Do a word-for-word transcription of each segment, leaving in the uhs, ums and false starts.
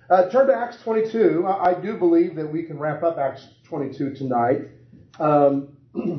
Uh, turn to Acts twenty-two. I, I do believe that we can wrap up Acts twenty-two tonight. Um,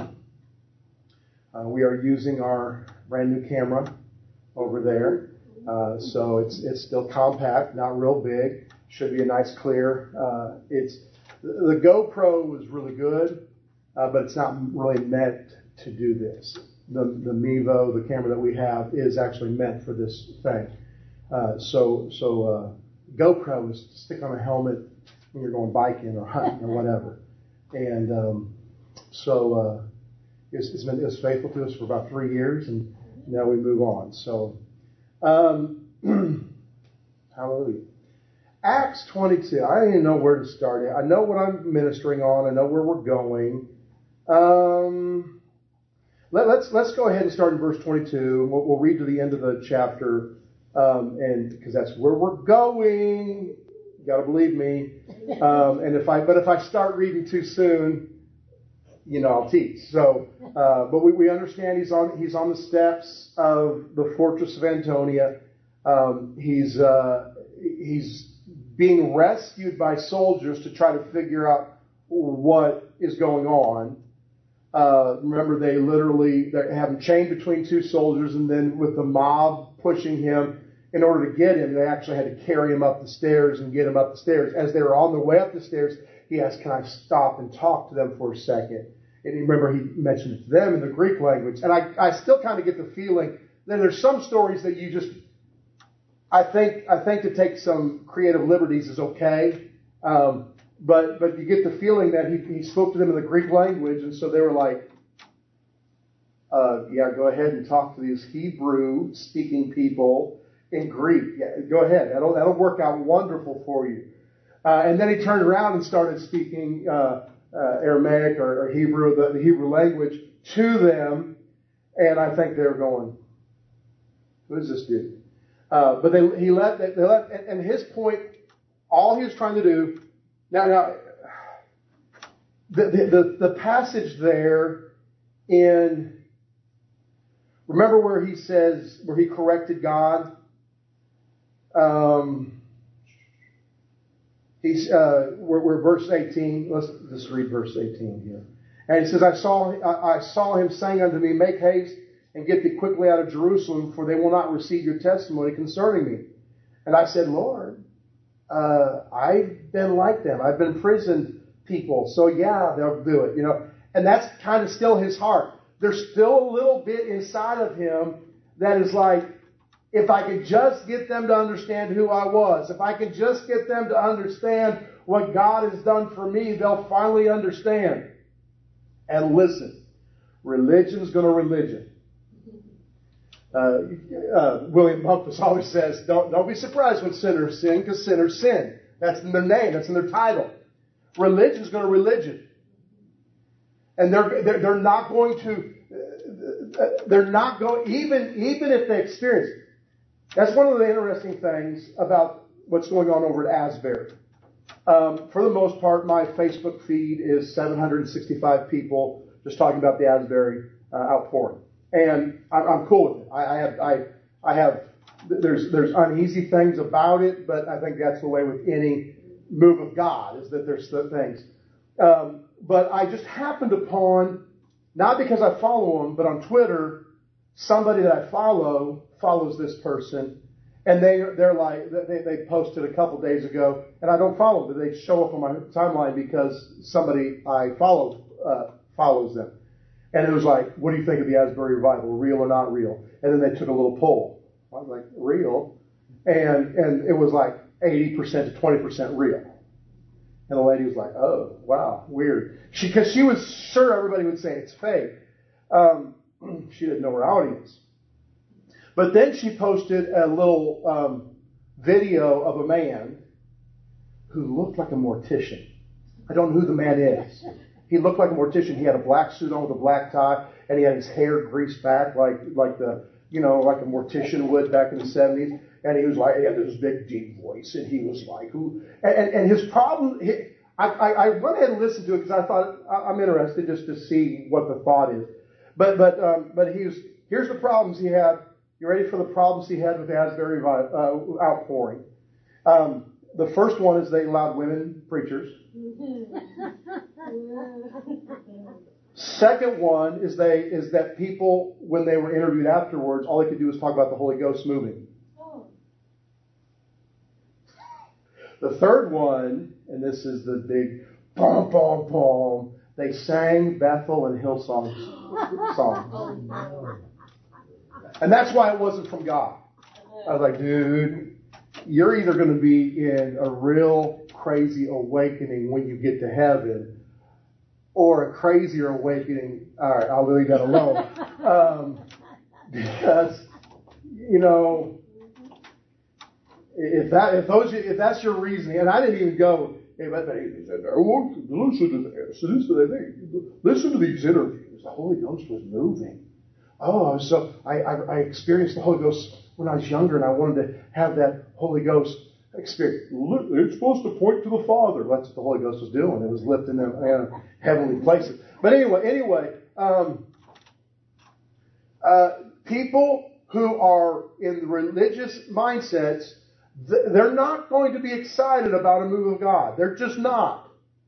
uh, we are using our brand new camera over there. Uh, so it's it's still compact, not real big. Should be a nice clear. Uh, it's the GoPro was really good, uh, but it's not really meant to do this. The the Mevo, the camera that we have, is actually meant for this thing. Uh, so so uh, GoPro is to stick on a helmet when you're going biking or hunting or whatever. And um, so uh, it's, it's been it's faithful to us for about three years, and now we move on. So. Um, hallelujah. Acts twenty-two. I don't even know where to start. I know what I'm ministering on. I know where we're going. Um, let, let's let's go ahead and start in verse twenty-two. We'll, we'll read to the end of the chapter, um, and because that's where we're going. You got to believe me. Um, and if I but if I start reading too soon, you know, I'll teach. So, uh, but we, we understand he's on he's on the steps of the fortress of Antonia. Um, he's uh, he's being rescued by soldiers to try to figure out what is going on. Uh, remember, they literally they have him chained between two soldiers, and then with the mob pushing him in order to get him, they actually had to carry him up the stairs and get him up the stairs. As they were on their way up the stairs, he asked, "Can I stop and talk to them for a second?" And remember, he mentioned it to them in the Greek language. And I, I still kind of get the feeling that there's some stories that you just, I think, I think to take some creative liberties is okay. Um, but, but you get the feeling that he, he spoke to them in the Greek language. And so they were like, uh, yeah, go ahead and talk to these Hebrew speaking people in Greek. Yeah, go ahead. That'll, that'll work out wonderful for you. Uh, and then he turned around and started speaking, uh, Uh, Aramaic or, or Hebrew, the, the Hebrew language, to them, and I think they were going, "Who is this dude?" Uh, but they, he let, they, they let, and, and his point, all he was trying to do. Now, now, the the, the, the passage there in, remember where he says where he corrected God. Um. He's, uh, we're, we're verse eighteen. Let's just read verse eighteen here. And he says, I saw, I, I saw him saying unto me, make haste and get thee quickly out of Jerusalem, for they will not receive your testimony concerning me. And I said, Lord, uh, I've been like them. I've been imprisoned people. So yeah, they'll do it, you know. And that's kind of still his heart. There's still a little bit inside of him that is like, if I could just get them to understand who I was, if I could just get them to understand what God has done for me, they'll finally understand. And listen, religion's going to religion. Uh, uh, William Bumpus always says, don't, don't be surprised when sinners sin, because sinners sin. That's in their name. That's in their title. Religion's going to religion. And they're, they're, they're not going to, uh, they're not going, even, even if they experience it. That's one of the interesting things about what's going on over at Asbury. Um, for the most part, my Facebook feed is seven hundred sixty-five people just talking about the Asbury uh, outpouring, and I'm, I'm cool with it. I, I have, I, I have. There's, there's uneasy things about it, but I think that's the way with any move of God, is that there's the things. Um, but I just happened upon, not because I follow them, but on Twitter, somebody that I follow follows this person, and they they're like they they posted a couple days ago, and I don't follow them, but they show up on my timeline because somebody I follow uh, follows them, and it was like, what do you think of the Asbury revival, real or not real? And then they took a little poll. I was like, real, and and it was like eighty percent to twenty percent real, and the lady was like, oh wow, weird. She because she was sure everybody would say it's fake. Um, she didn't know her audience. But then she posted a little um, video of a man who looked like a mortician. I don't know who the man is. He looked like a mortician. He had a black suit on with a black tie, and he had his hair greased back like like the you know like a mortician would back in the seventies. And he was like, he had this big deep voice, and he was like, who? And, and, and his problem, he, I, I, I went ahead and listened to it because I thought I'm interested just to see what the thought is. But but um, but he was here's the problems he had. You ready for the problems he had with the Asbury uh, outpouring? Um, the first one is they allowed women preachers. Second one is they is that people, when they were interviewed afterwards, all they could do was talk about the Holy Ghost moving. Oh. The third one, and this is the big pom pom pom, they sang Bethel and Hillsong songs. And that's why it wasn't from God. I was like, dude, you're either going to be in a real crazy awakening when you get to heaven, or a crazier awakening. All right, I'll leave that alone. Um, because, you know, if that, if those, if that's your reasoning, and I didn't even go, hey, but he said, listen to this, listen to these interviews. The Holy Ghost was moving. Oh, so I, I, I experienced the Holy Ghost when I was younger, and I wanted to have that Holy Ghost experience. It's supposed to point to the Father. That's what the Holy Ghost was doing. It was lifting them in heavenly places. But anyway, anyway, um, uh, people who are in religious mindsets, they're not going to be excited about a move of God. They're just not.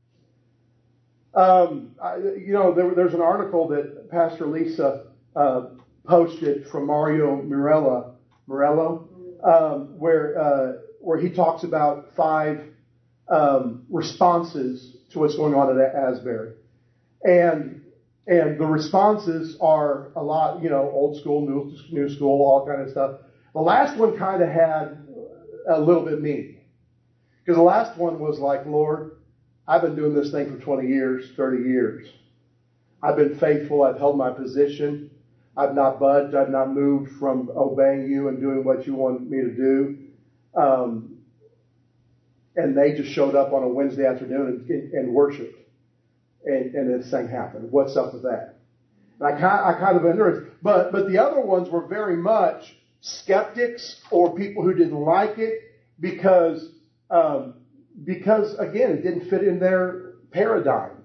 Um, I, you know, there, there's an article that Pastor Lisa uh, posted from Mario Morello, Morello, um, where uh, where he talks about five um, responses to what's going on at Asbury, and and the responses are a lot, you know, old school, new new school, all kind of stuff. The last one kind of had a little bit mean, because the last one was like, Lord, I've been doing this thing for twenty years, thirty years. I've been faithful. I've held my position. I've not budged. I've not moved from obeying you and doing what you want me to do. Um, and they just showed up on a Wednesday afternoon and, and worshiped. And, and this thing happened. What's up with that? And I kind, I kind of interested. But, but the other ones were very much skeptics or people who didn't like it because, um, because again, it didn't fit in their paradigm.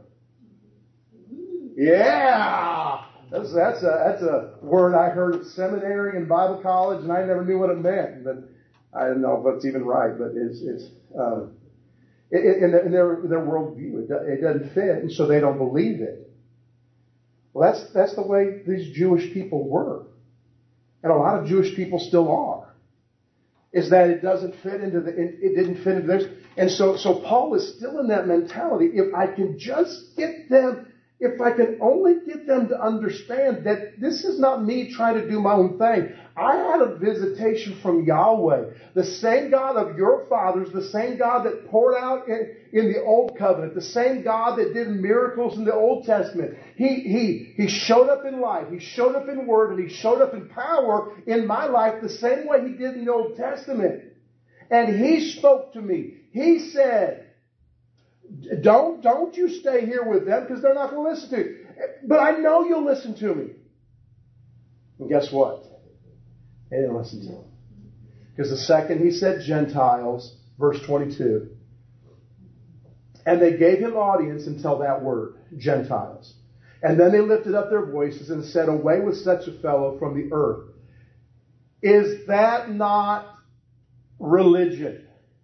Yeah! That's, that's a, that's a word I heard at seminary and Bible college, and I never knew what it meant. But I don't know if it's even right, but it's, it's, um, it, it, in, in their, their worldview, it, it doesn't fit, and so they don't believe it. Well, that's, that's the way these Jewish people were. And a lot of Jewish people still are. Is that it doesn't fit into the, it, it didn't fit into theirs. And so, so Paul is still in that mentality. If I can just get them, if I can only get them to understand that this is not me trying to do my own thing. I had a visitation from Yahweh, the same God of your fathers, the same God that poured out in, in the Old Covenant, the same God that did miracles in the Old Testament. He, he, he showed up in life, He showed up in word, and He showed up in power in my life the same way He did in the Old Testament. And He spoke to me. He said, Don't, don't you stay here with them because they're not going to listen to you. But I know you'll listen to me. And guess what? They didn't listen to him. Because the second he said Gentiles, verse twenty-two, and they gave him audience until that word, Gentiles. And then they lifted up their voices and said, away with such a fellow from the earth. Is that not religion?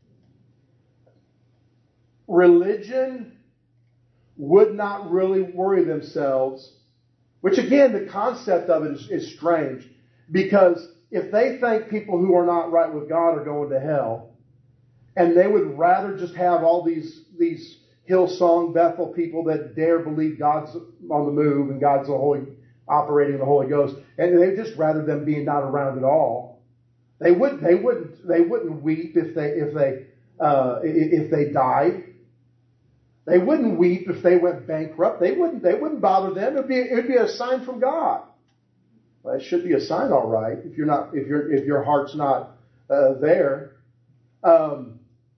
Religion would not really worry themselves, which again, the concept of it is, is strange, because if they think people who are not right with God are going to hell, and they would rather just have all these, these Hillsong Bethel people that dare believe God's on the move and God's the Holy, operating the Holy Ghost, and they'd just rather them being not around at all. They would, they wouldn't, they wouldn't weep if they, if they, uh, if they died. They wouldn't weep if they went bankrupt. They wouldn't, they wouldn't bother them. It would be, it would be a sign from God. Well, it should be a sign, all right, if you're not, if your if your heart's not uh, there. Um,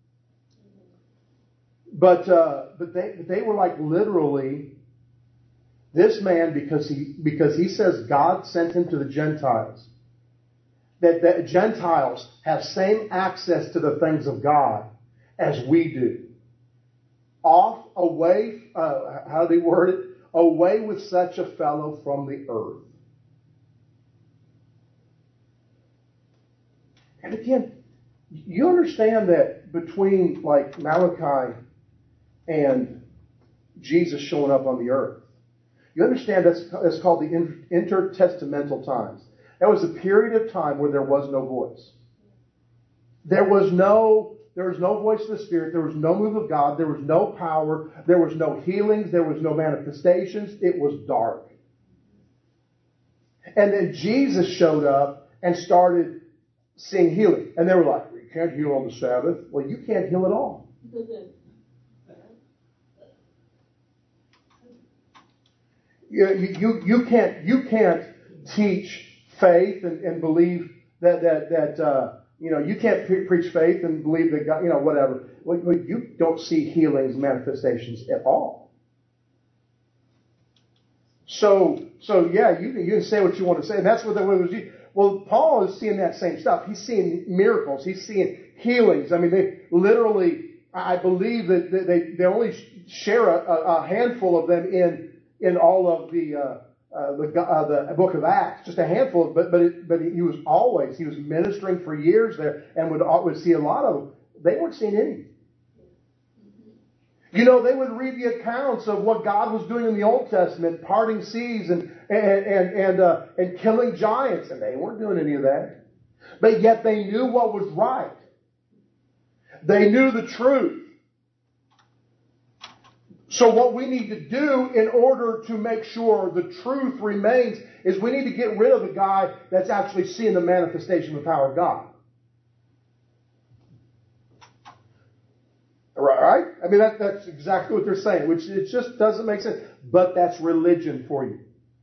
but uh, but they they were like literally this man, because he because he says God sent him to the Gentiles. That that Gentiles have same access to the things of God as we do. Off, away, uh, how do they word it? Away with such a fellow from the earth. And again, you understand that between like Malachi and Jesus showing up on the earth. You understand that's, that's called the intertestamental times. That was a period of time where there was no voice. There was no, there was no voice of the Spirit. There was no move of God. There was no power. There was no healings. There was no manifestations. It was dark. And then Jesus showed up and started seeing healing. And they were like, you can't heal on the Sabbath. Well, you can't heal at all. You, you, you can't you can't teach faith and, and believe that that that uh, you know you can't pre- preach faith and believe that God, you know whatever. Well, you don't see healings, manifestations at all. So so yeah, you can you can say what you want to say, and that's what the way was. Well, Paul is seeing that same stuff. He's seeing miracles. He's seeing healings. I mean, they literally. I believe that they they only share a, a handful of them in. in all of the uh, uh, the, uh, the book of Acts, just a handful. Of, but but it, but he was always he was ministering for years there, and would would see a lot of them. They weren't seeing any. You know, they would read the accounts of what God was doing in the Old Testament, parting seas and and and and, uh, and killing giants, and they weren't doing any of that. But yet they knew what was right. They knew the truth. So what we need to do in order to make sure the truth remains is we need to get rid of the guy that's actually seeing the manifestation of the power of God. Right? I mean, that, that's exactly what they're saying, which it just doesn't make sense. But that's religion for you.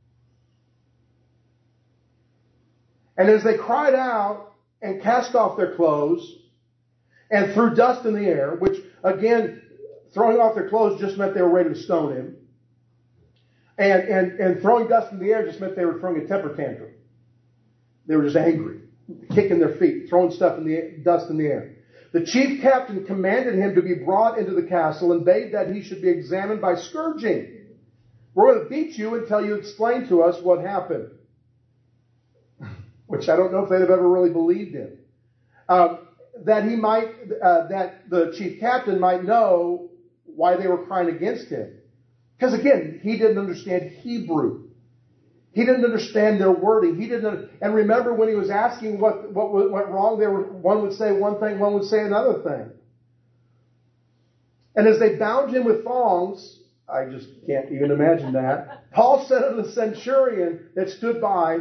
And as they cried out and cast off their clothes and threw dust in the air, which again, throwing off their clothes just meant they were ready to stone him. And, and, and throwing dust in the air just meant they were throwing a temper tantrum. They were just angry, kicking their feet, throwing stuff in the dust in the air. The chief captain commanded him to be brought into the castle and bade that he should be examined by scourging. We're going to beat you until you explain to us what happened. Which I don't know if they'd have ever really believed in. Um, that he might, uh, that the chief captain might know why they were crying against him. Because again, he didn't understand Hebrew. He didn't understand their wording. He didn't. And remember when he was asking what, what went wrong, there were, one would say one thing, one would say another thing. And as they bound him with thongs, I just can't even imagine that. Paul said to the centurion that stood by,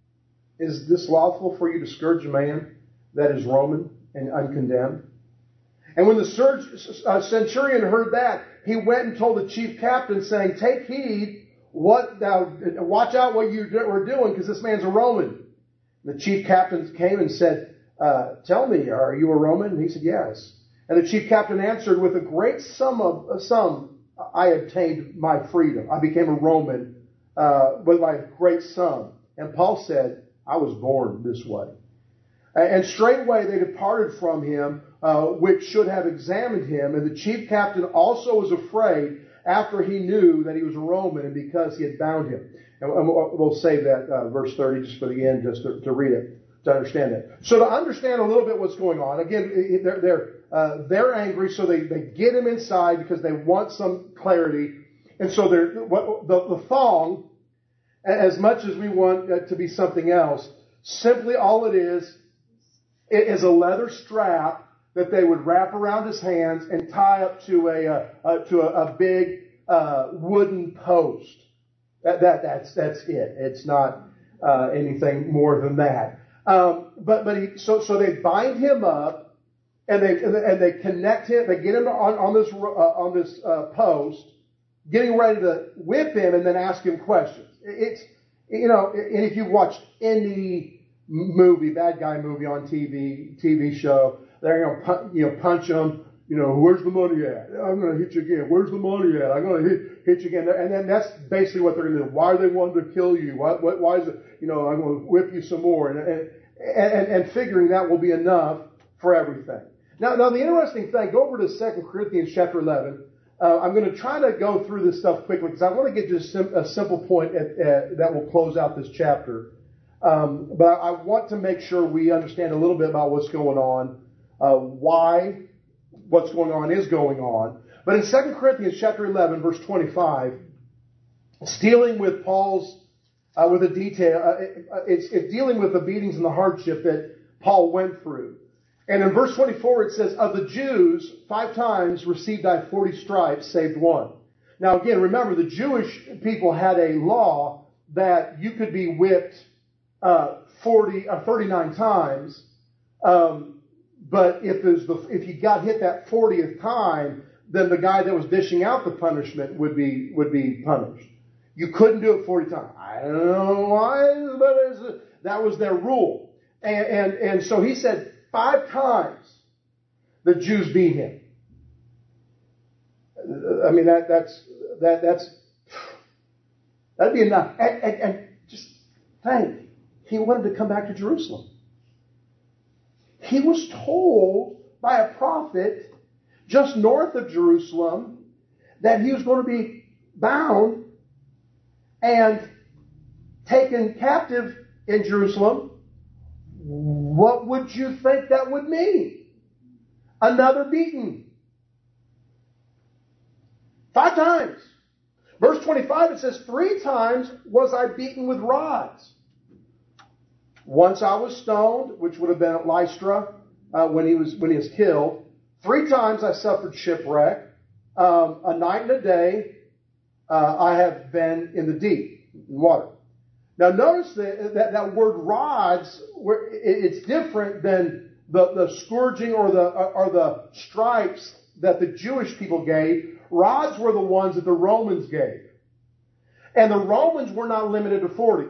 "Is this lawful for you to scourge a man that is Roman and uncondemned?" And when the centurion heard that, he went and told the chief captain, saying, "Take heed, what thou, watch out what you were doing, because this man's a Roman." The chief captain came and said, uh, "Tell me, are you a Roman?" And he said, "Yes." And the chief captain answered, "With a great sum of a sum, I obtained my freedom. I became a Roman uh, with my great sum." And Paul said, "I was born this way." And straightway they departed from him, uh, which should have examined him. And the chief captain also was afraid after he knew that he was a Roman and because he had bound him. And we'll save that uh, verse thirty just for the end, just to, to read it, to understand that. So to understand a little bit what's going on, again, they're they're, uh, they're angry, so they, they get him inside because they want some clarity. And so they're, what, the, the thong, as much as we want it to be something else, simply all it is, it is a leather strap that they would wrap around his hands and tie up to a, uh, uh, to a, a big uh, wooden post. That, that that's that's it. It's not uh, anything more than that. Um, but but he, so so they bind him up and they and they connect him. They get him on on this uh, on this uh, post, getting ready to whip him and then ask him questions. It's you know, and if you've watched any movie, bad guy movie on T V, T V show, they're going to you know punch him. You know, where's the money at? I'm going to hit you again. Where's the money at? I'm going to hit, hit you again. And then that's basically what they're going to do. Why are they wanting to kill you? Why, why, why is it, you know, I'm going to whip you some more. And, and, and, and figuring that will be enough for everything. Now, now the interesting thing, go over to Second Corinthians chapter eleven. Uh, I'm going to try to go through this stuff quickly because I want to get to a, sim- a simple point at, at, that will close out this chapter. Um, but I want to make sure we understand a little bit about what's going on, uh, why what's going on is going on. But in Second Corinthians chapter eleven, verse twenty-five, it's dealing with Paul's, uh, with a detail, uh, it, it's, it's dealing with the beatings and the hardship that Paul went through. And in verse twenty-four it says, of the Jews, five times received I forty stripes, saved one. Now again, remember, the Jewish people had a law that you could be whipped uh, forty, uh, thirty-nine times, um, but if there's the, if you got hit that fortieth time, then the guy that was dishing out the punishment would be would be punished. You couldn't do it forty times. I don't know why, but it's, that was their rule. And, and and so he said five times the Jews beat him. I mean that that's that that's that'd be enough. And, and, and just think, he wanted to come back to Jerusalem. He was told by a prophet just north of Jerusalem that he was going to be bound and taken captive in Jerusalem. What would you think that would mean? Another beating. Five times. Verse twenty-five, it says, three times was I beaten with rods. Once I was stoned, which would have been at Lystra uh, when he was when he was killed. Three times I suffered shipwreck. Um, a night and a day uh, I have been in the deep, in water. Now notice that that, that word rods, it's different than the, the scourging or the or the stripes that the Jewish people gave. Rods were the ones that the Romans gave. And the Romans were not limited to forty.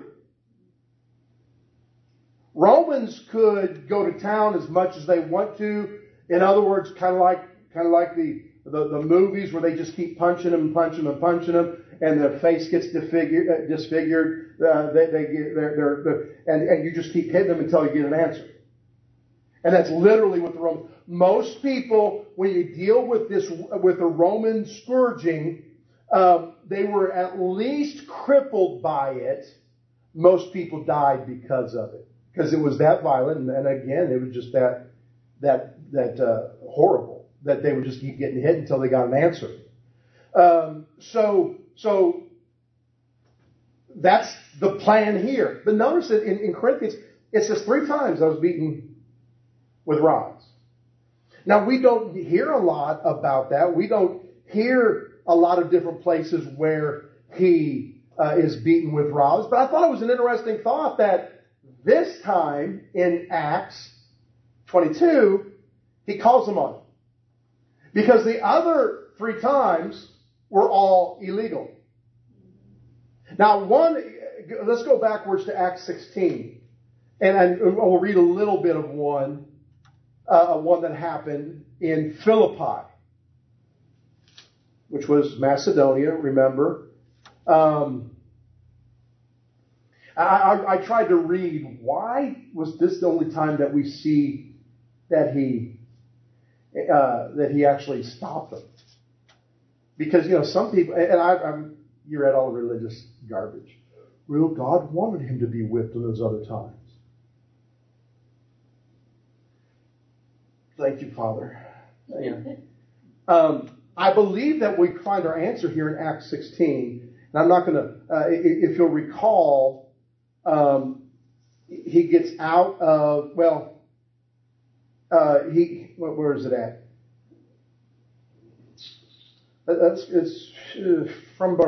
Romans could go to town as much as they want to. In other words, kind of like kind of like the, the, the movies where they just keep punching them and punching them and punching them, and their face gets disfigured. Uh, disfigured. Uh, they they get they're, they're, they're and and you just keep hitting them until you get an answer. And that's literally what the Romans. Most people, when you deal with this with the Roman scourging, um, they were at least crippled by it. Most people died because of it, because it was that violent, and, and again, it was just that that that uh, horrible that they would just keep getting hit until they got an answer. Um, so so that's the plan here. But notice that in, in Corinthians, it says three times I was beaten with rods. Now, we don't hear a lot about that. We don't hear a lot of different places where he uh, is beaten with rods. But I thought it was an interesting thought that this time in Acts twenty-two, he calls them on it. Because the other three times were all illegal. Now, one, let's go backwards to Acts sixteen. And, and we'll read a little bit of one. Uh, one that happened in Philippi, which was Macedonia, remember. Um, I, I, I tried to read, why was this the only time that we see that he uh, that he actually stopped them? Because, you know, some people, and I, I'm, you read all the religious garbage. Real God wanted him to be whipped in those other times. Thank you, Father. Yeah. Um, I believe that we find our answer here in Acts sixteen. And I'm not going to, uh, if you'll recall, um, he gets out of, well, uh, he, where is it at? That's, it's uh, from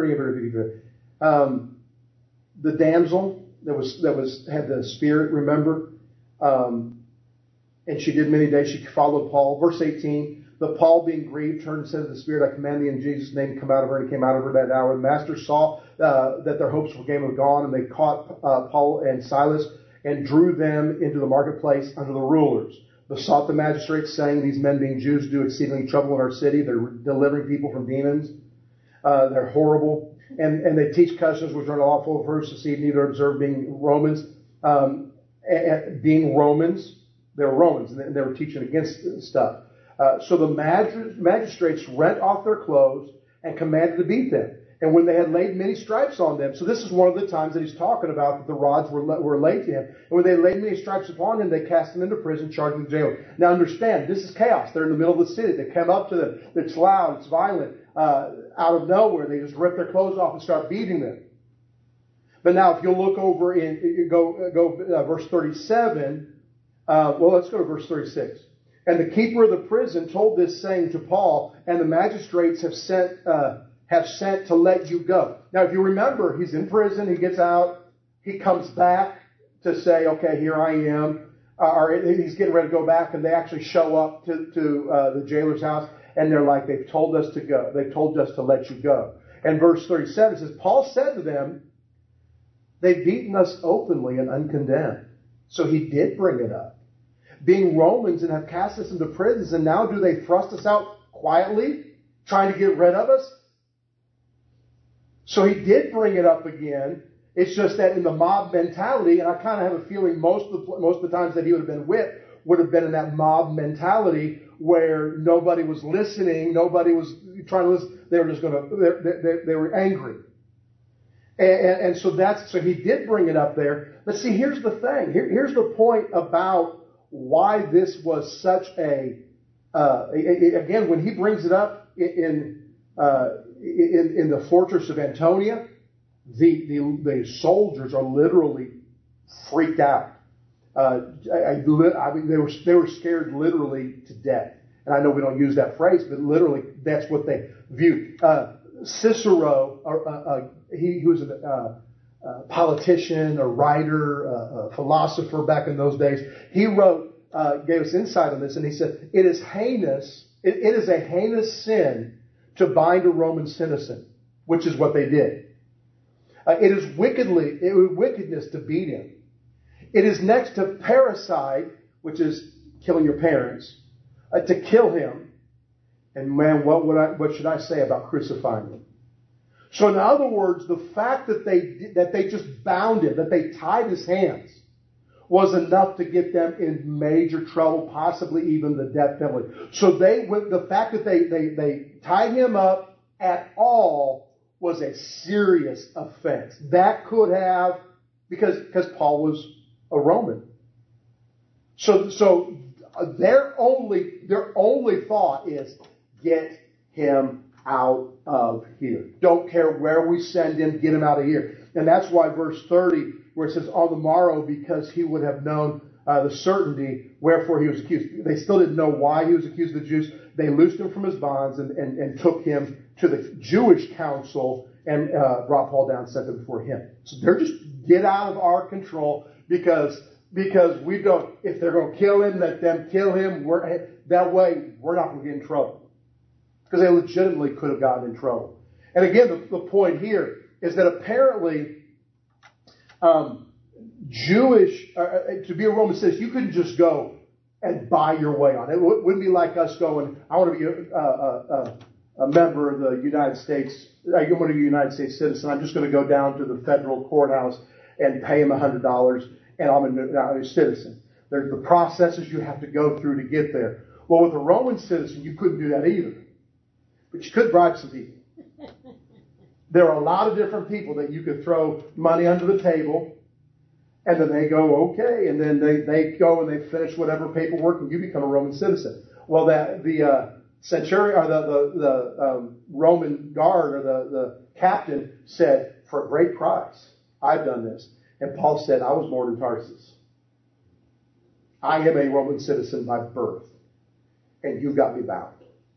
um, the damsel that was, that was, had the spirit, remember? Um, And she did many days. She followed Paul. Verse eighteen, but Paul, being grieved, turned and said to the Spirit, I command thee in Jesus' name, come out of her. And he came out of her that hour. The master saw uh, that their hopes for gain were gone, and they caught uh, Paul and Silas and drew them into the marketplace under the rulers. Besought the magistrates, saying, these men, being Jews, do exceedingly trouble in our city. They're delivering people from demons. Uh, they're horrible. And, and they teach customs which are unlawful for us to see, neither observe, being Romans, um, and being Romans. They were Romans, and they were teaching against stuff. Uh, so the magis- magistrates rent off their clothes and commanded to beat them. And when they had laid many stripes on them, so this is one of the times that he's talking about that the rods were, were laid to him. And when they laid many stripes upon him, they cast him into prison, charged him with jail. Now understand, this is chaos. They're in the middle of the city. They come up to them. It's loud. It's violent. Uh, out of nowhere, they just rip their clothes off and start beating them. But now, if you'll look over in, you go, go uh, verse thirty-seven. Uh, well, let's go to verse thirty-six. And the keeper of the prison told this saying to Paul, and the magistrates have sent, uh, have sent to let you go. Now, if you remember, he's in prison. He gets out. He comes back to say, okay, here I am. Uh, or he's getting ready to go back, and they actually show up to, to uh, the jailer's house, and they're like, they've told us to go. They've told us to let you go. And verse thirty-seven says, Paul said to them, they've beaten us openly and uncondemned. So he did bring it up. Being Romans and have cast us into prisons, and now do they thrust us out quietly, trying to get rid of us? So he did bring it up again. It's just that in the mob mentality, and I kind of have a feeling most of the, most of the times that he would have been whipped would have been in that mob mentality where nobody was listening, nobody was trying to listen. They were just going to, they, they, they were angry. And, and, and so that's, so he did bring it up there. But see, here's the thing. Here, here's the point about why this was such a, uh, again, when he brings it up in, uh, in, in the fortress of Antonia, the, the, the soldiers are literally freaked out. Uh, I, I mean, they were, they were scared literally to death. And I know we don't use that phrase, but literally that's what they viewed. Uh, Cicero, uh, uh, he, he was a uh, uh, politician, a writer, uh, a philosopher back in those days. He wrote, uh, gave us insight on this, and he said, it is heinous, it, it is a heinous sin to bind a Roman citizen, which is what they did. Uh, it is wickedly, it was wickedness to beat him. It is next to parricide, which is killing your parents, uh, to kill him. And man, what would I, what should I say about crucifying him? So in other words, the fact that they, that they just bound him, that they tied his hands, was enough to get them in major trouble, possibly even the death penalty. So they, the fact that they, they, they tied him up at all was a serious offense. That could have, because, because Paul was a Roman. So, so their only, their only thought is get him out of here. Don't care where we send him, get him out of here. And that's why verse thirty, where it says, on the morrow, because he would have known uh, the certainty, wherefore he was accused. They still didn't know why he was accused of the Jews. They loosed him from his bonds and, and, and took him to the Jewish council and uh, brought Paul down and sent him before him. So they're just, get out of our control because because we don't, if they're going to kill him, let them kill him. We're, that way, we're not going to get in trouble. Because they legitimately could have gotten in trouble. And again, the, the point here is that apparently um, Jewish, uh, to be a Roman citizen, you couldn't just go and buy your way on. It w- wouldn't be like us going, I want to be a, a, a, a member of the United States, I want to be a United States citizen. I'm just going to go down to the federal courthouse and pay him one hundred dollars and I'm a, I'm a citizen. There's the processes you have to go through to get there. Well, with a Roman citizen, you couldn't do that either. But you could bribe some people. There are a lot of different people that you could throw money under the table, and then they go, okay, and then they, they go and they finish whatever paperwork, and you become a Roman citizen. Well, that the uh, centurion or the the, the um, Roman guard or the, the captain said, for a great price, I've done this. And Paul said, I was born in Tarsus. I am a Roman citizen by birth, and you got me bound.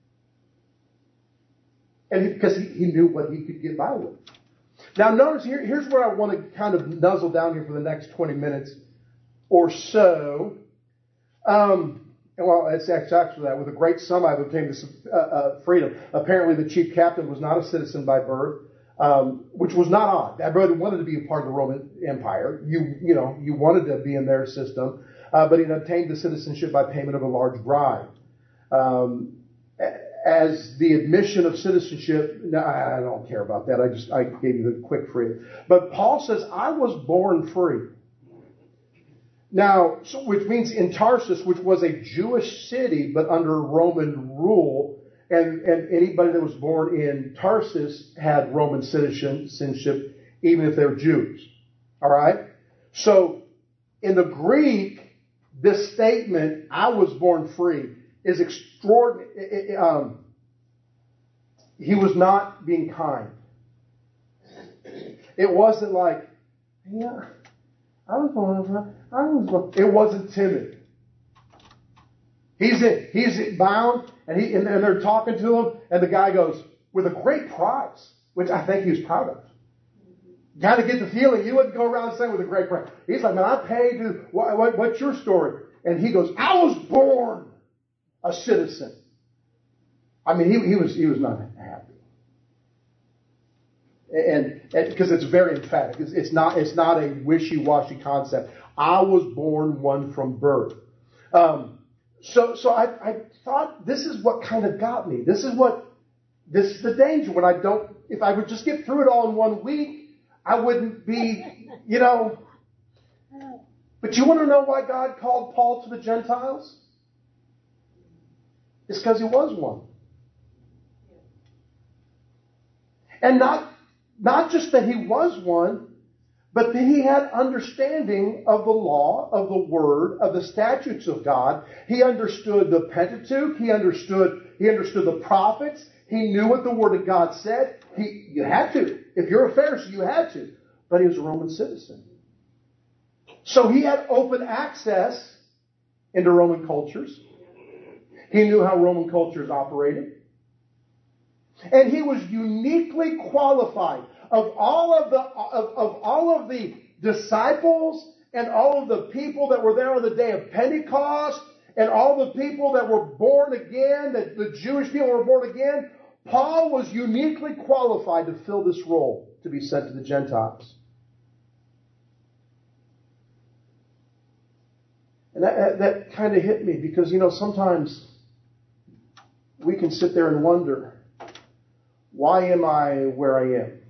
And because he, he knew what he could get by with. Now notice here, here's where I want to kind of nuzzle down here for the next twenty minutes or so. Um, well, it's actually that. With a great sum I've obtained this uh, uh, freedom. Apparently the chief captain was not a citizen by birth, um, which was not odd. That brother wanted to be a part of the Roman Empire. You, you know, you wanted to be in their system. Uh, but he obtained the citizenship by payment of a large bribe. Um, As the admission of citizenship, no, I don't care about that. I just, I gave you the quick free. But Paul says, I was born free. Now, so, which means in Tarsus, which was a Jewish city, but under Roman rule, and, and anybody that was born in Tarsus had Roman citizenship, even if they were Jews. All right? So, in the Greek, this statement, I was born free, is extraordinary. Um, he was not being kind. It wasn't like, yeah, I was born, I was born. It wasn't timid. He's in, he's bound, and he and, and they're talking to him, and the guy goes, with a great prize, which I think he was proud of. Kind of get the feeling, you wouldn't go around saying with a great prize. He's like, man, I paid to, what, what, what's your story? And he goes, I was born a citizen. I mean, he, he was he was not happy. And because it's very emphatic. It's, it's not it's not a wishy-washy concept. I was born one from birth. Um, so so I, I thought this is what kind of got me. This is what this is the danger when I don't. If I would just get through it all in one week, I wouldn't be, you know. But you want to know why God called Paul to the Gentiles? It's because he was one. And not, not just that he was one, but that he had understanding of the law, of the word, of the statutes of God. He understood the Pentateuch. He understood, he understood the prophets. He knew what the word of God said. He, you had to. If you're a Pharisee, you had to. But he was a Roman citizen. So he had open access into Roman cultures. He knew how Roman cultures operated. And he was uniquely qualified of all of the of, of all of the disciples and all of the people that were there on the day of Pentecost and all the people that were born again, that the Jewish people were born again. Paul was uniquely qualified to fill this role, to be sent to the Gentiles. And that, that kind of hit me because, you know, sometimes we can sit there and wonder, why am I where I am?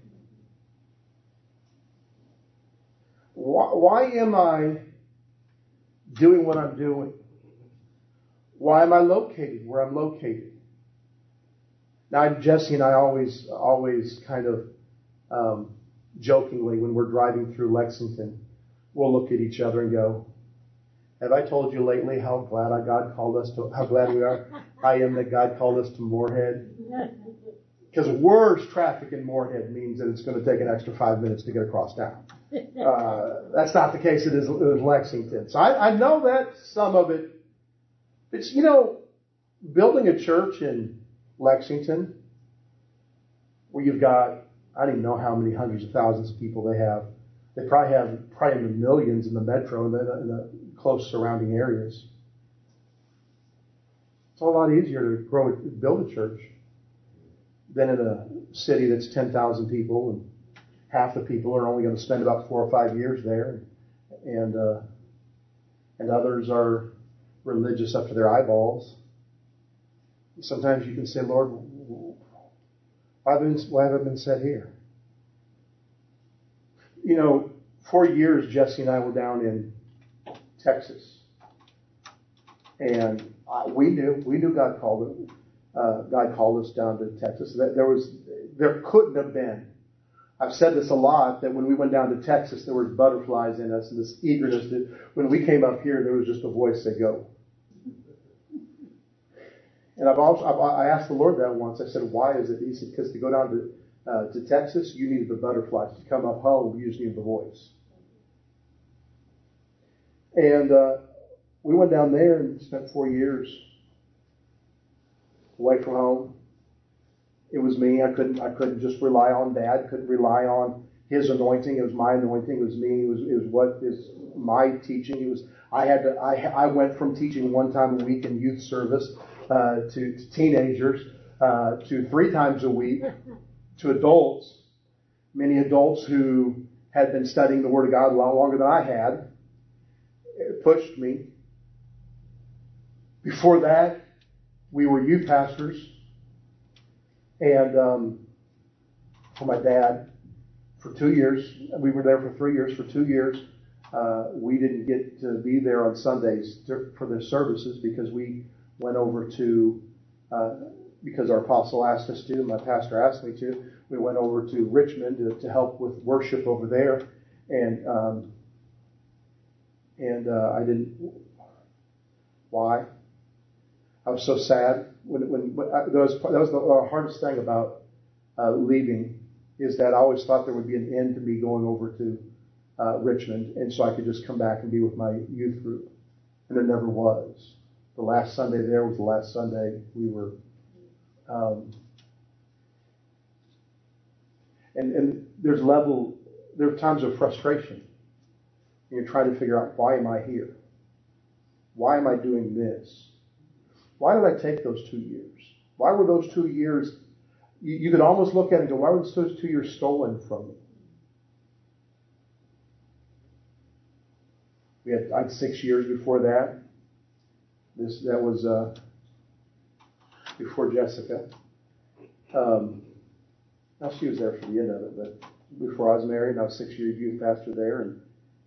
Why, why am I doing what I'm doing? Why am I located where I'm located? Now, Jesse and I always, always kind of um, jokingly, when we're driving through Lexington, we'll look at each other and go, have I told you lately how glad I God called us to, how glad we are, I am that God called us to Moorhead? Because worse traffic in Moorhead means that it's going to take an extra five minutes to get across town. Uh, that's not the case it is in Lexington. So I, I know that some of it, it's, you know, building a church in Lexington, where you've got, I don't even know how many hundreds of thousands of people they have. They probably have probably in the millions in the metro and in, in the close surrounding areas. It's a lot easier to grow, build a church than in a city that's ten thousand people and half the people are only going to spend about four or five years there, and uh, and others are religious up to their eyeballs. Sometimes you can say, Lord, why haven't, why haven't I been set here? You know, for years, Jesse and I were down in Texas, and I, we knew we knew God called it. Uh, God called us down to Texas. There was, there couldn't have been. I've said this a lot, that when we went down to Texas, there were butterflies in us and this eagerness that when we came up here, there was just a voice say, go. And I've also, I've, I asked the Lord that once. I said, why is it? He said, because to go down to, uh, to Texas, you needed the butterflies. To come up home, you just needed the voice. And, uh, we went down there and spent four years away from home. It was me. I couldn't. I couldn't just rely on Dad. Couldn't rely on his anointing. It was my anointing. It was me. It was. It was what is my teaching. It was. I had to. I. I went from teaching one time a week in youth service uh, to, to teenagers uh, to three times a week to adults. Many adults who had been studying the Word of God a lot longer than I had. It pushed me. Before that, we were youth pastors, and um, for my dad, for two years, we were there for three years. For two years, uh, we didn't get to be there on Sundays to, for the services because we went over to uh, because our apostle asked us to, my pastor asked me to, we went over to Richmond to, to help with worship over there. And um, and uh, I didn't. Why? I was so sad when when, when I, that was that was the hardest thing about uh, leaving, is that I always thought there would be an end to me going over to uh, Richmond, and so I could just come back and be with my youth group, and there never was. The last Sunday there was the last Sunday we were. Um, and and there's level. There are times of frustration. You're trying to figure out, why am I here? Why am I doing this? Why did I take those two years? Why were those two years, you, you could almost look at it and go, why were those two years stolen from me? We had, I had six years before that. This That was uh, before Jessica. Um, now she was there for the end of it, but before I was married, I was six years youth pastor there, and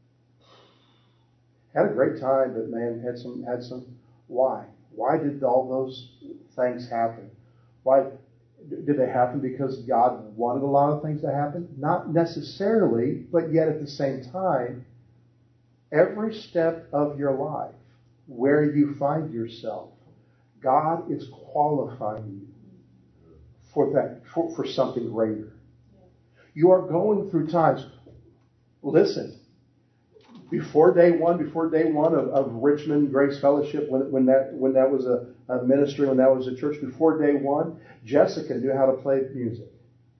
had a great time, but man, had some, had some, why? Why did all those things happen? Why did they happen? Because God wanted a lot of things to happen? Not necessarily, but yet at the same time, every step of your life, where you find yourself, God is qualifying you for that, for, for something greater. You are going through times. Listen, before day one, before day one of, of Richmond Grace Fellowship, when, when that when that was a, a ministry, when that was a church, before day one, Jessica knew how to play music.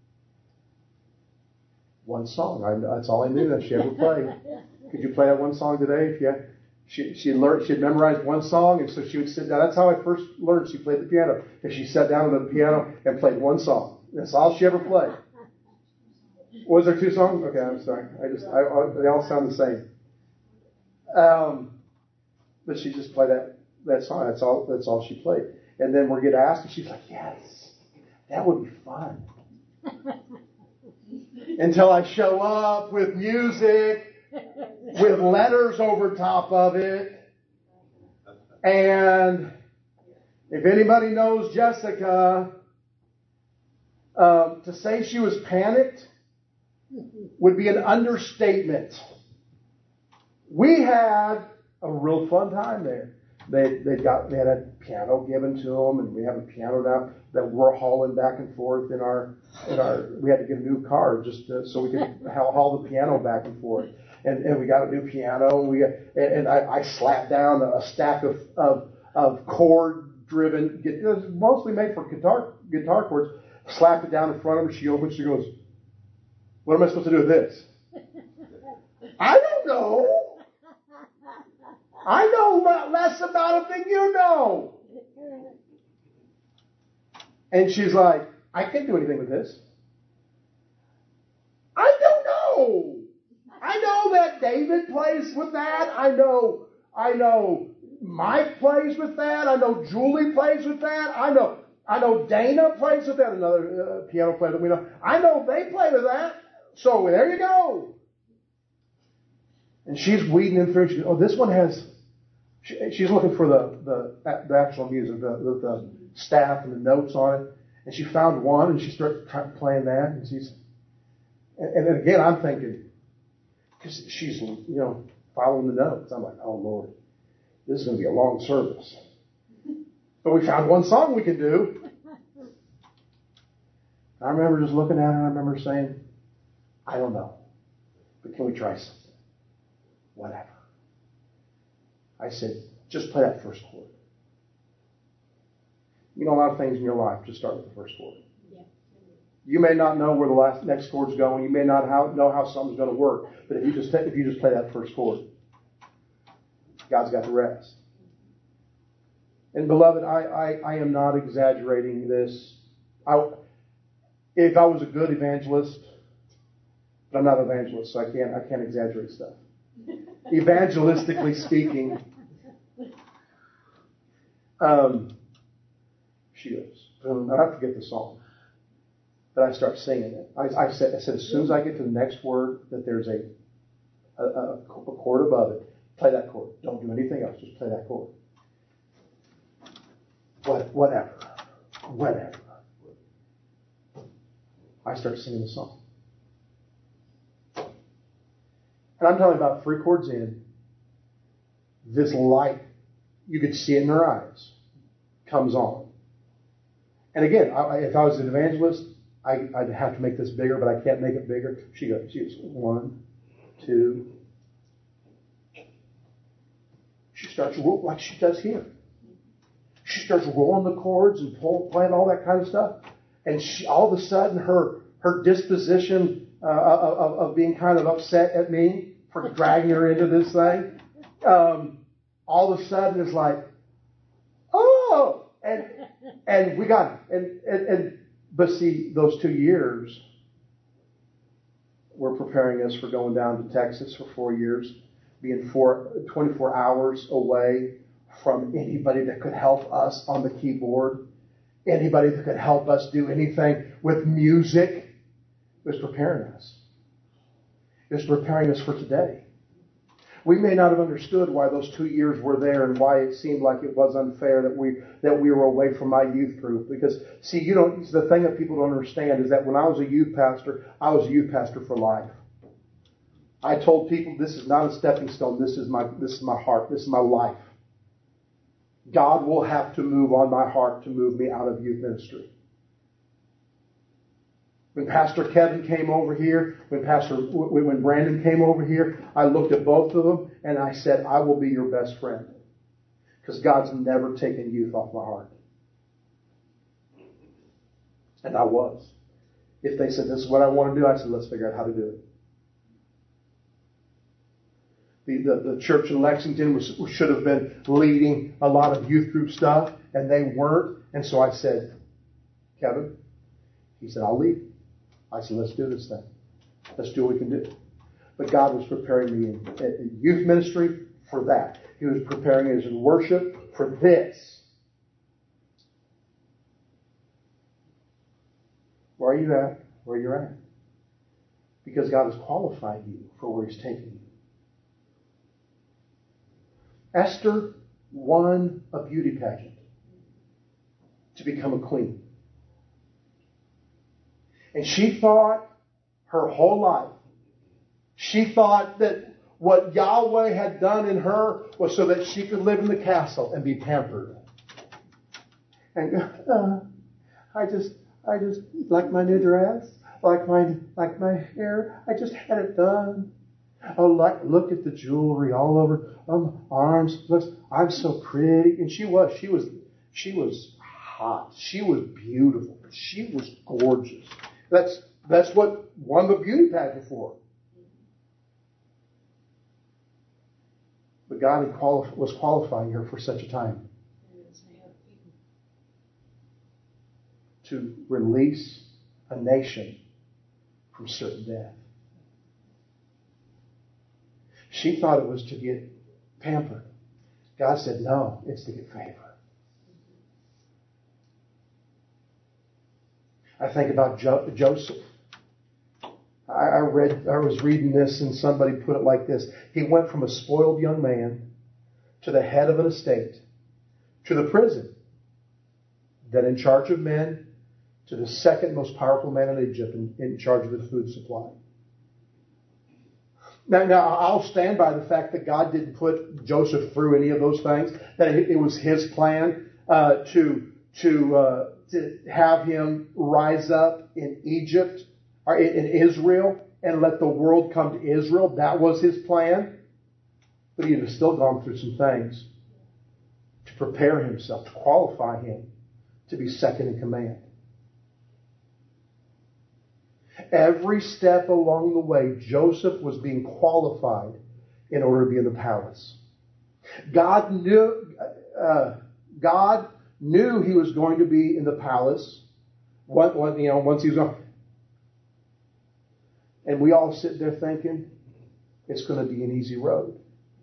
One song. I, that's all I knew that she ever played. Could you play that one song today? If you had, she she learned she had memorized one song, and so she would sit down. That's how I first learned she played the piano. And she sat down at the piano and played one song. That's all she ever played. Was there two songs? Okay, I'm sorry. I just I, I, they all sound the same. Um, but she just played that, that song. That's all. That's all she played. And then we get asked, and she's like, "Yes, that would be fun." Until I show up with music, with letters over top of it, and if anybody knows Jessica, uh, to say she was panicked would be an understatement. We had a real fun time there. They they got they had a piano given to them, and we have a piano now that we're hauling back and forth in our in our. We had to get a new car just to, so we could haul the piano back and forth. And and we got a new piano. And we got, and, and I, I slapped down a stack of of, of chord driven. It was mostly made for guitar guitar chords. Slapped it down in front of her. She opens. She goes, "What am I supposed to do with this?" I don't know. I know less about it than you know. And she's like, "I can't do anything with this." I don't know. I know that David plays with that. I know, I know Mike plays with that. I know Julie plays with that. I know, I know Dana plays with that. Another uh, piano player that we know. I know they play with that. So there you go. And she's weeding in through. She goes, "Oh, this one has." She, she's looking for the, the the actual music, the, the the staff and the notes on it. And she found one, and she started playing that. And she's, and, and then again, I'm thinking, because she's you know following the notes. I'm like, oh Lord, this is going to be a long service. But we found one song we can do. I remember just looking at her, and I remember saying, I don't know, but can we try something? Whatever. I said, just play that first chord. You know, a lot of things in your life, just start with the first chord. Yeah. You may not know where the last next chord's going. You may not how, know how something's going to work. But if you just if you just play that first chord, God's got the rest. And beloved, I, I, I am not exaggerating this. I, if I was a good evangelist, but I'm not an evangelist, so I can't I can't exaggerate stuff. Evangelistically speaking, um, she goes, boom, I forget the song. But I start singing it. I, I said, I said, as soon as I get to the next word, that there's a, a, a chord above it, play that chord. Don't do anything else. Just play that chord. What, whatever. whatever. I start singing the song. And I'm talking about three chords in, this light, you could see it in her eyes, comes on. And again, I, if I was an evangelist, I, I'd have to make this bigger, but I can't make it bigger. She goes, she goes, one, two. She starts rolling like she does here. She starts rolling the chords and pull, playing all that kind of stuff. And she, all of a sudden, her her disposition uh, of, of being kind of upset at me for dragging her into this thing, um, all of a sudden is like, oh, and and we got it. And, and and but see, those two years were preparing us for going down to Texas for four years, being four, twenty-four hours away from anybody that could help us on the keyboard, anybody that could help us do anything with music. It was preparing us. It was preparing us for today. We may not have understood why those two years were there and why it seemed like it was unfair that we that we were away from my youth group. Because, see, you don't. The thing that people don't understand is that when I was a youth pastor, I was a youth pastor for life. I told people, this is not a stepping stone. This is my this is my heart. This is my life. God will have to move on my heart to move me out of youth ministry. When Pastor Kevin came over here, when Pastor, when Brandon came over here, I looked at both of them and I said, I will be your best friend. Because God's never taken youth off my heart. And I was. If they said, this is what I want to do, I said, let's figure out how to do it. The, the, the church in Lexington was, should have been leading a lot of youth group stuff, and they weren't. And so I said, Kevin, he said, I'll lead. I said, let's do this thing. Let's do what we can do. But God was preparing me in, in youth ministry for that. He was preparing us in worship for this. Where are you at? Where you're at. Because God has qualified you for where He's taking you. Esther won a beauty pageant to become a queen. And she thought her whole life, she thought that what Yahweh had done in her was so that she could live in the castle and be pampered. And uh, I just, I just like my new dress, like my, like my hair. I just had it done. Oh, like, look at the jewelry all over um, arms. Look, I'm so pretty. And she was, she was, she was hot. She was beautiful. She was gorgeous. That's that's what won the beauty pageant for. But God had quali- was qualifying her for such a time. To release a nation from certain death. She thought it was to get pampered. God said, no, it's to get favor. I think about jo- Joseph. I, I read, I was reading this and somebody put it like this. He went from a spoiled young man to the head of an estate, to the prison, then in charge of men, to the second most powerful man in Egypt in, in charge of the food supply. Now, now, I'll stand by the fact that God didn't put Joseph through any of those things. That it, it was His plan uh, to to uh, to have him rise up in Egypt or in, in Israel and let the world come to Israel. That was His plan. But He had still gone through some things to prepare Himself, to qualify Him to be second in command. Every step along the way, Joseph was being qualified in order to be in the palace. God knew, uh, God knew he was going to be in the palace. What, what, you know, once he was on, and we all sit there thinking it's going to be an easy road.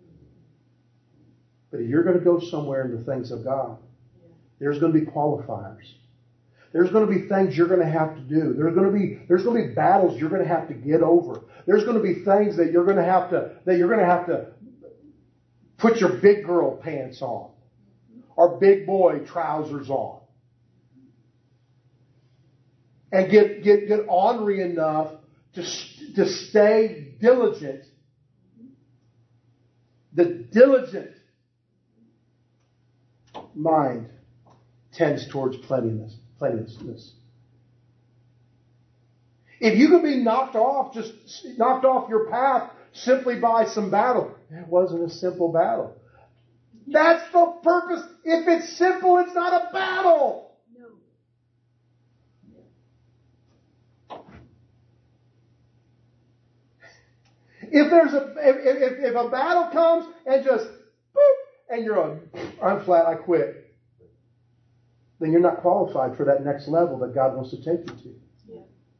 But if you're going to go somewhere in the things of God, there's going to be qualifiers. There's going to be things you're going to have to do. There's going to be there's going to be battles you're going to have to get over. There's going to be things that you're going to have to that you're going to have to put your big girl pants on or big boy trousers on. and get, get, get ornery enough to, to stay diligent. The diligent mind tends towards plenteousness. plenteousness. If you could be knocked off, just knocked off your path simply by some battle, it wasn't a simple battle. That's the purpose. If it's simple, it's not a battle. No. If there's a if, if, if a battle comes and just boop, and you're on, I'm flat, I quit, then you're not qualified for that next level that God wants to take you to. Yeah.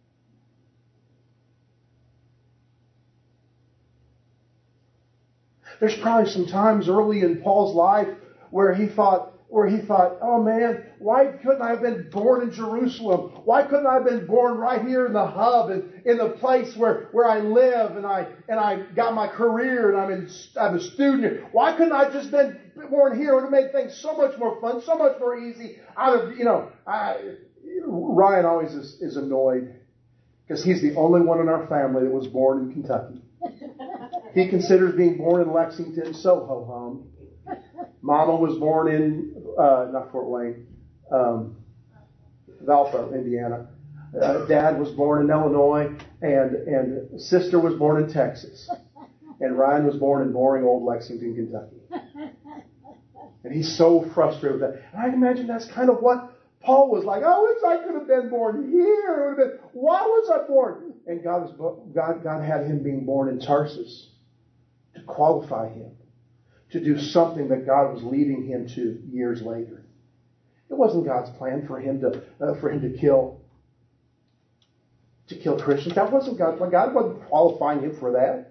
There's probably some times early in Paul's life where he thought, where he thought, oh man, why couldn't I have been born in Jerusalem? Why couldn't I have been born right here in the hub and in the place where, where I live and I and I got my career and I'm in I'm a student here. Why couldn't I have just been born here? It would have made things so much more fun, so much more easy. Out of you know, I, Ryan always is, is annoyed because he's the only one in our family that was born in Kentucky. He considers being born in Lexington so ho-hum. Mama was born in, uh, not Fort Wayne, um, Valpo, Indiana. Uh, Dad was born in Illinois, and and sister was born in Texas. And Ryan was born in boring old Lexington, Kentucky. And he's so frustrated with that. And I can imagine that's kind of what Paul was like. I wish I could have been born here. It would have been, why was I born? And God was God God had him being born in Tarsus to qualify him to do something that God was leading him to years later. It wasn't God's plan for him to uh, for him to kill to kill Christians. That wasn't God's plan. God wasn't qualifying him for that.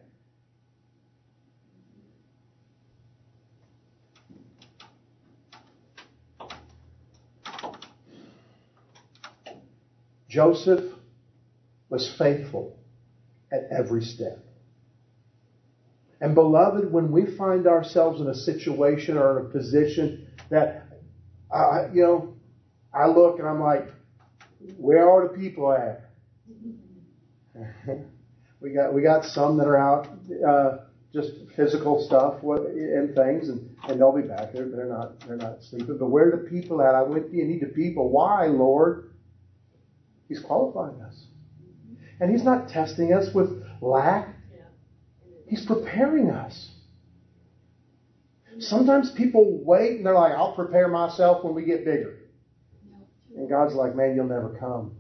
Joseph was faithful at every step. And beloved, when we find ourselves in a situation or in a position that, uh, you know, I look and I'm like, where are the people at? we got we got some that are out uh, just physical stuff and things, and, and they'll be back. They're, they're not they're not sleeping. But where are the people at? I went, you need the people. Why, Lord? He's qualifying us. And He's not testing us with lack. He's preparing us. Sometimes people wait and they're like, I'll prepare myself when we get bigger. And God's like, man, you'll never come.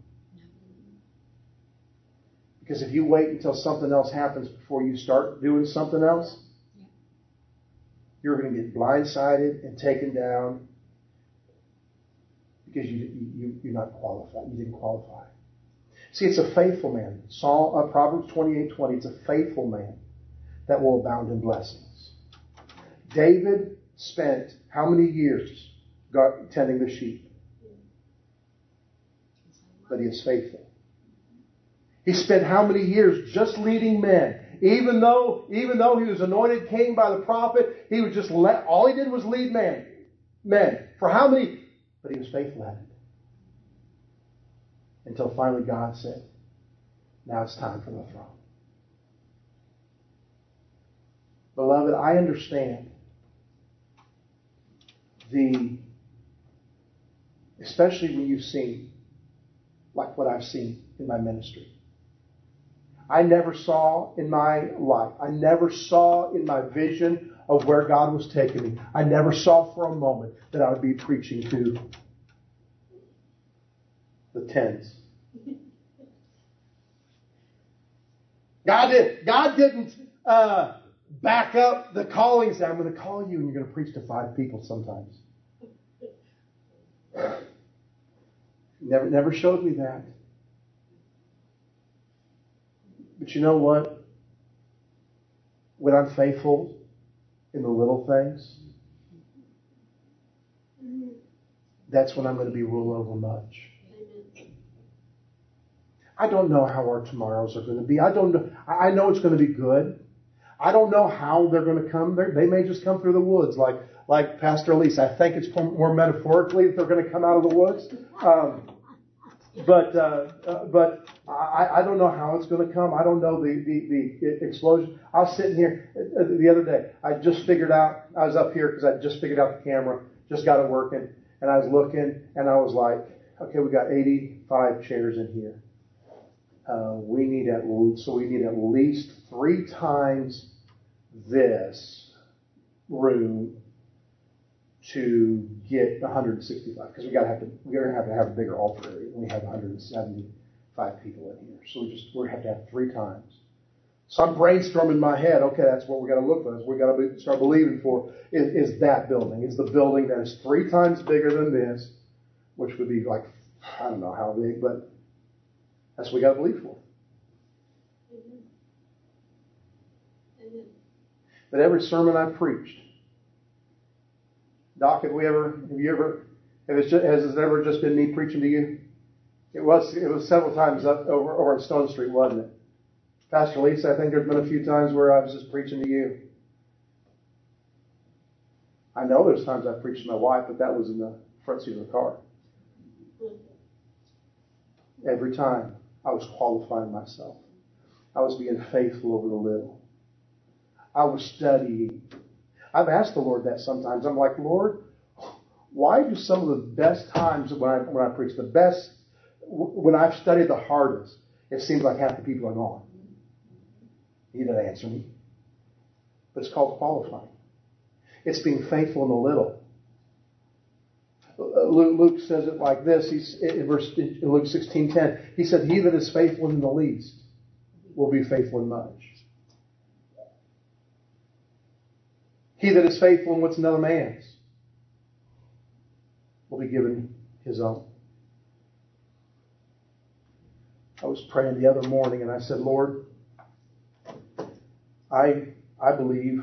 Because if you wait until something else happens before you start doing something else, you're going to get blindsided and taken down because you, you, you're not qualified. You didn't qualify. See, it's a faithful man. Psalm, uh, Proverbs twenty-eight twenty. It's a faithful man that will abound in blessings. David spent how many years tending the sheep? But he is faithful. He spent how many years just leading men? Even though, even though he was anointed king by the prophet, he was just let, all he did was lead men. Men. For how many? But he was faithful at it. Until finally God said, now it's time for the throne. Beloved, I understand the, especially when you've seen, like what I've seen in my ministry. I never saw in my life, I never saw in my vision of where God was taking me, I never saw for a moment that I would be preaching to the tens. God did. God didn't uh, back up the calling and say, I'm going to call you and you're going to preach to five people sometimes. Never, never showed me that. But you know what? When I'm faithful in the little things, that's when I'm going to be ruled over much. I don't know how our tomorrows are going to be. I don't know. I know it's going to be good. I don't know how they're going to come. They're, they may just come through the woods, like like Pastor Elise. I think it's more metaphorically that they're going to come out of the woods. Um, but uh, uh, but I, I don't know how it's going to come. I don't know the, the, the explosion. I was sitting here the other day. I just figured out, I was up here because I just figured out the camera, just got it working, and I was looking, and I was like, okay, we got eighty-five chairs in here. Uh, we need at so we need at least three times this room to get one hundred sixty-five, because we got to have to we're going to have to have a bigger altar area. We have one hundred seventy-five people in here, so we just we have to have three times. So I'm brainstorming in my head. Okay, that's what we got to look for. That's what we got to start believing for. Is, is that building? Is the building that is three times bigger than this, which would be like I don't know how big, but that's what we got to believe for. Amen. Amen. But every sermon I preached. Doc, have we ever, have you ever, have it just, has it ever just been me preaching to you? It was, it was several times up over, over on Stone Street, wasn't it? Pastor Lisa, I think there's been a few times where I was just preaching to you. I know there's times I preached to my wife, but that was in the front seat of the car. Every time I was qualifying myself. I was being faithful over the little. I was studying. I've asked the Lord that sometimes. I'm like, Lord, why do some of the best times when I when I preach, the best, when I've studied the hardest, it seems like half the people are gone? He didn't answer me. But it's called qualifying. It's being faithful in the little. Luke, Luke says it like this. He's in verse in Luke sixteen ten. He said, "He that is faithful in the least will be faithful in much. He that is faithful in what's another man's will be given his own." I was praying the other morning and I said, Lord, I I believe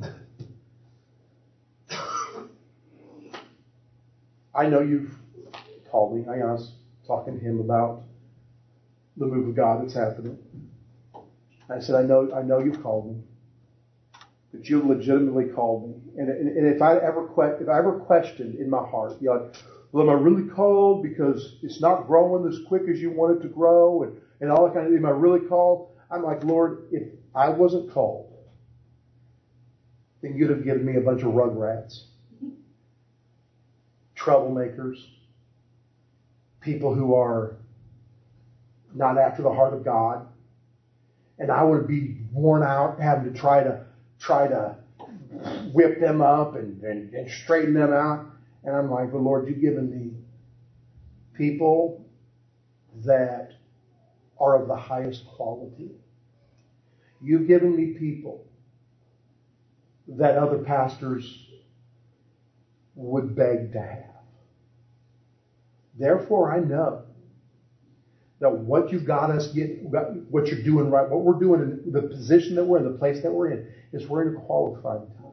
I know you've called me. I was talking to him about the move of God that's happening. I said, I know I know you've called me. But you legitimately called me. And, and, and if I ever que- if I ever questioned in my heart, you know, well, am I really called because it's not growing as quick as you want it to grow and, and all that kind of thing? Am I really called? I'm like, Lord, if I wasn't called, then you'd have given me a bunch of rugrats, troublemakers, people who are not after the heart of God. And I would be worn out having to try to try to whip them up and, and, and straighten them out. And I'm like, well, Lord, you've given me people that are of the highest quality. You've given me people that other pastors would beg to have. Therefore, I know that what you've got us get, what you're doing right, what we're doing in the position that we're in, the place that we're in, is we're in a qualifying time.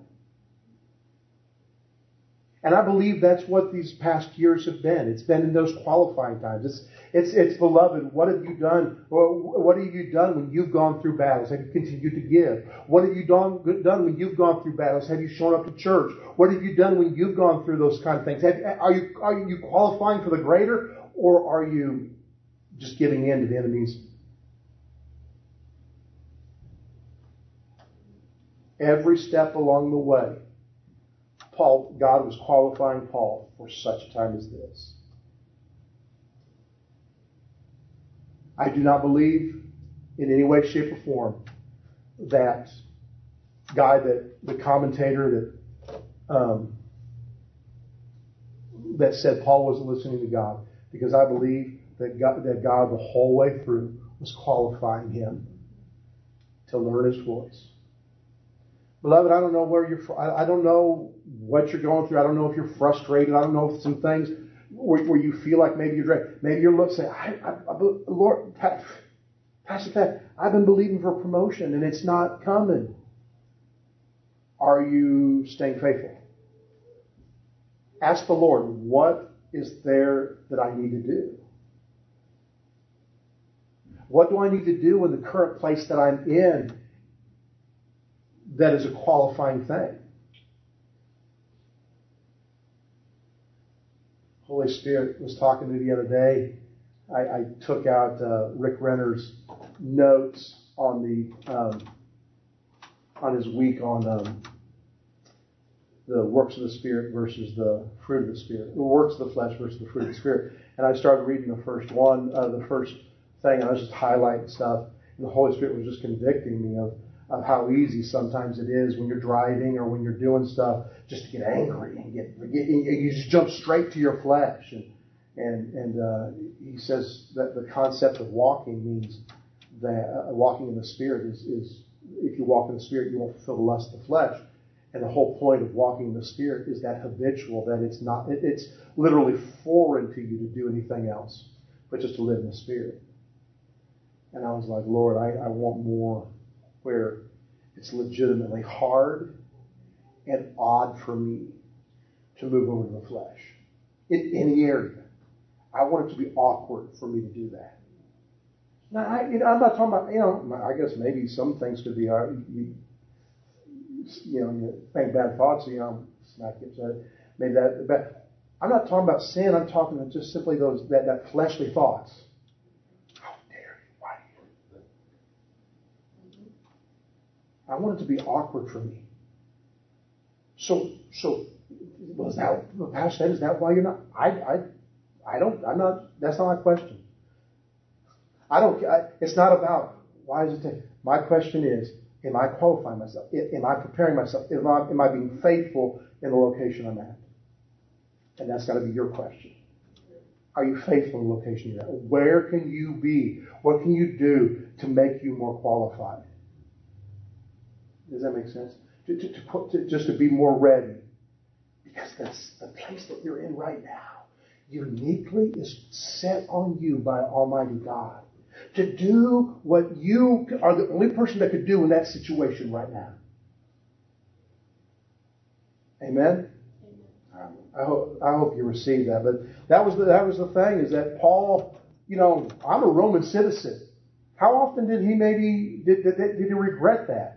And I believe that's what these past years have been. It's been in those qualifying times. It's, it's, it's beloved, what have you done? What have you done when you've gone through battles? Have you continued to give? What have you done, done when you've gone through battles? Have you shown up to church? What have you done when you've gone through those kind of things? Have, are you, are you qualifying for the greater, or are you just giving in to the enemy's? Every step along the way, Paul, God was qualifying Paul for such a time as this. I do not believe in any way, shape, or form that guy, that the commentator that um, that said Paul wasn't listening to God, because I believe that God, that God the whole way through was qualifying him to learn his voice. Beloved, I don't know where you're. I don't know what you're going through. I don't know if you're frustrated. I don't know if some things where, where you feel like maybe you're dragged. Maybe you're looking, saying, I, I, I, "Lord, Pastor Pat, I've been believing for promotion and it's not coming." Are you staying faithful? Ask the Lord, what is there that I need to do? What do I need to do in the current place that I'm in that is a qualifying thing? Holy Spirit was talking to me the other day I, I took out uh, Rick Renner's notes on the um, on his week on um, the works of the Spirit versus the fruit of the Spirit, the works of the flesh versus the fruit of the Spirit. And I started reading the first one, uh, the first thing, and I was just highlighting stuff, and the Holy Spirit was just convicting me of, of how easy sometimes it is when you're driving or when you're doing stuff just to get angry and get, get you just jump straight to your flesh. And and and uh, he says that the concept of walking means that uh, walking in the Spirit is is if you walk in the Spirit, you won't fulfill the lust of the flesh. And the whole point of walking in the Spirit is that habitual, that it's not, it, it's literally foreign to you to do anything else, but just to live in the Spirit. And I was like, Lord, I, I want more where it's legitimately hard and odd for me to move over to the flesh. In any area. I want it to be awkward for me to do that. Now, I, you know, I'm not talking about, you know, I guess maybe some things could be hard. You, you know, you think bad thoughts, you know, smack you upset. Maybe that, but I'm not talking about sin. I'm talking about just simply those, that, that fleshly thoughts. How dare you? Why do you? I want it to be awkward for me. So, so, was that, the pastor said, is that why you're not? I, I, I don't, I'm not, that's not my question. I don't, I, it's not about, why is it take? My question is, am I qualifying myself? Am I preparing myself? Am I, am I being faithful in the location I'm at? And that's got to be your question. Are you faithful in the location you're at? Where can you be? What can you do to make you more qualified? Does that make sense? To, to, to put, to, just to be more ready. Because that's the place that you're in right now, uniquely is set on you by Almighty God. To do what you are the only person that could do in that situation right now. Amen? Amen. I hope I hope you receive that. But that was the, that was the thing, is that Paul, you know, I'm a Roman citizen. How often did he maybe did, did, did he regret that?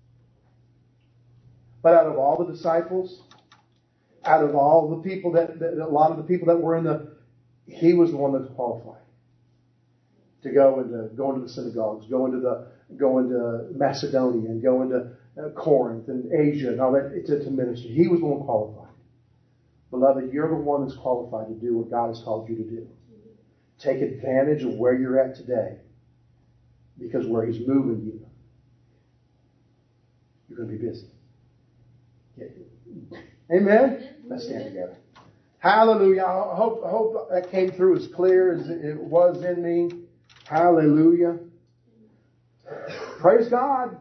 But out of all the disciples, out of all the people that, that a lot of the people that were in the, he was the one that's qualified to go into go into the synagogues, go into the go into Macedonia, and go into uh, Corinth and Asia and all that to, to minister. He was the one qualified. Beloved, you're the one that's qualified to do what God has called you to do. Take advantage of where you're at today, because where He's moving you, you're going to be busy. Yeah. Amen. Let's stand together. Hallelujah. I hope, I hope that came through as clear as it was in me. Hallelujah. Praise God.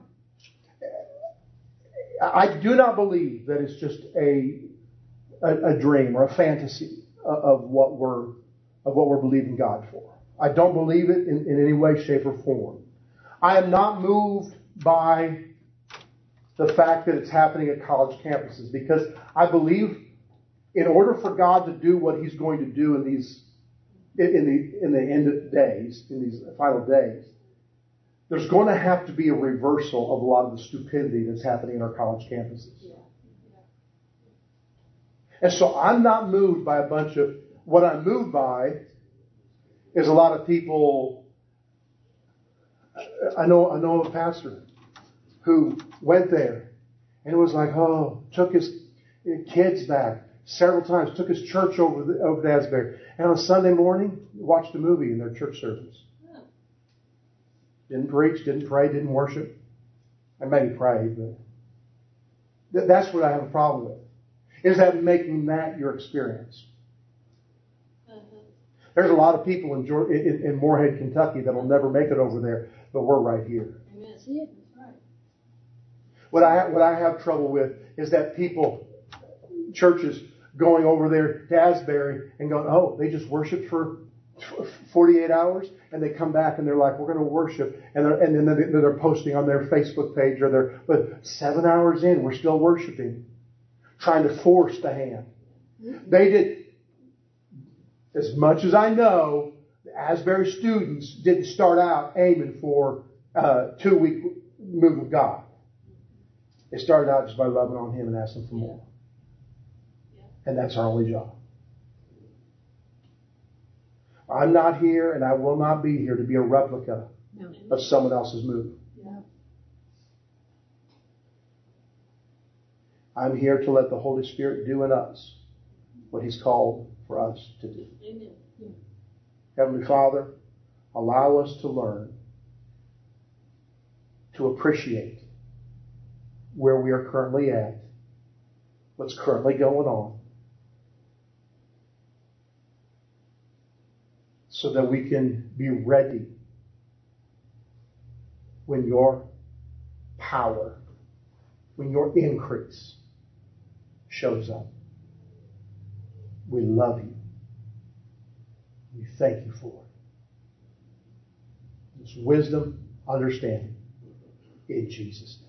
I do not believe that it's just a, a, a dream or a fantasy of what we're of what we're believing God for. I don't believe it in, in any way, shape, or form. I am not moved by the fact that it's happening at college campuses, because I believe in order for God to do what He's going to do in these in the in the end of days, in these final days, there's going to have to be a reversal of a lot of the stupidity that's happening in our college campuses. Yeah. Yeah. And so I'm not moved by a bunch of, what I'm moved by is a lot of people. I know I know a pastor who went there and it was like, oh, took his kids back several times, took his church over the, over to Asbury, and on Sunday morning watched a movie in their church service. Didn't preach, didn't pray, didn't worship. I maybe prayed, but th- that's what I have a problem with. Is that making that your experience? Uh-huh. There's a lot of people in, Georgia, in, in Moorhead, Kentucky that will never make it over there, but we're right here. Amen. That's right. What I what I have trouble with is that people, churches, going over there to Asbury and going, oh, they just worshiped for forty-eight hours, and they come back and they're like, we're going to worship, and they're, and then they're, they're posting on their Facebook page, or they're, but seven hours in, we're still worshiping, trying to force the hand. They did, as much as I know, the Asbury students didn't start out aiming for a two-week move of God. They started out just by loving on Him and asking for more. And that's our only job. I'm not here and I will not be here to be a replica No. of someone else's move. Yeah. I'm here to let the Holy Spirit do in us what He's called for us to do. Amen. Yeah. Heavenly Father, allow us to learn to appreciate where we are currently at, what's currently going on, so that we can be ready when your power, when your increase shows up. We love you. We thank you for it. This wisdom, understanding in Jesus' name.